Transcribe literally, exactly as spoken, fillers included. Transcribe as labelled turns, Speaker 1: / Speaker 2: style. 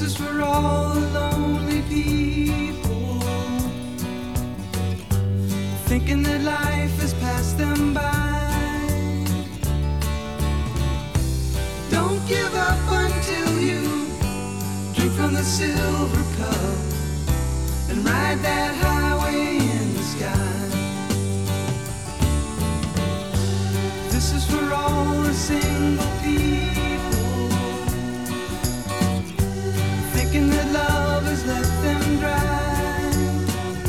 Speaker 1: is for all the lonely people, thinking that life has passed them by. Don't give up until you drink from the silver cup and ride that high.